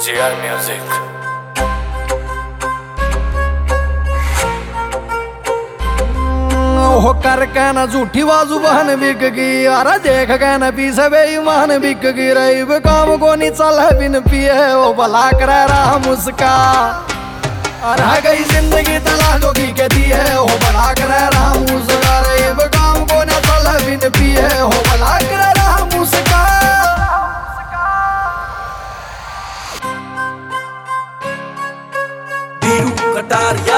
GR Music। हो कर कहना झूठी बाजू बहन बिक गई, अरे देख कहना पीछे बेईमान बिक गई। रही काम को नहीं चल बिन पिए वो भला कर रहा मुस्का। अरे गई जिंदगी तलाशों की कहती है वो भला कर रहा मुस्का। रही काम को न चल बिन पिए वो भला कर रहा मुस्का। बीरू कटारिया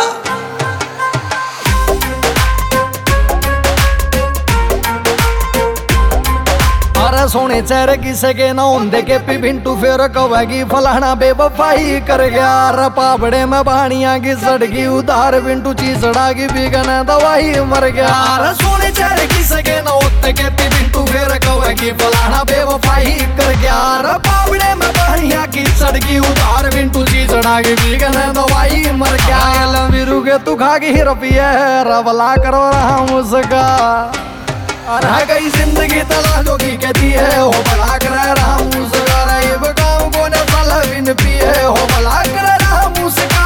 सोने चेहरे किसे के ना होंदे के पी भिंटू फिर कवेगी फलाना बेवफाई कर गया। रे पापड़े में बाणिया की सड़गी उधार बिंटू चीसड़ा की बिगन दवाई मर गया। रे सोने चेहरे किसे के ना होते के पी भिंटू फिर कवेगी फलाना बेवफाई कर गया। रे पापड़े में बाणिया की सड़गी उधार बिंटू चीसड़ा की बिगन दवाई मर गया। लंबीरू के तू खा की रुपये रबला करो रहा मुझका। रह गई जिंदगी तलाशों की कहती है हो भला कर रहा मुस्का। रही गाँव को न चल बिन पिए हो भला कर रहा मुस्का।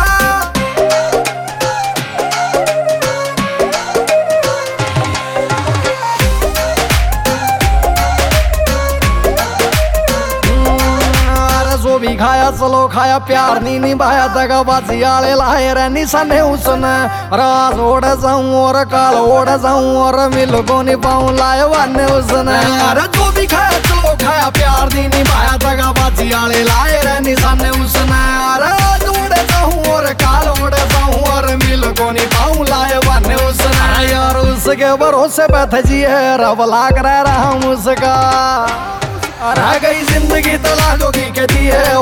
जो भी खाया चलो खाया प्यार नहीं निभाया दगाबाजी आले लाए रे निशाने उसने। रात ओढ़ जाऊं और काल ओढ़ जाऊं और मिल को नहीं पाऊं लाए वाने उसने। अरे जो भी खाया चलो खाया प्यार नहीं निभाया दगाबाजी आले लाए रे निशाने उसने। रात ओढ़ जाऊं और काल ओढ़ जाऊं और मिल को नहीं पाऊं लाए वाने उसने। यार उसके भरोसे बैठ जी है रबला कर रहा मुझका। रह गई जिंदगी तलाशों की कहती है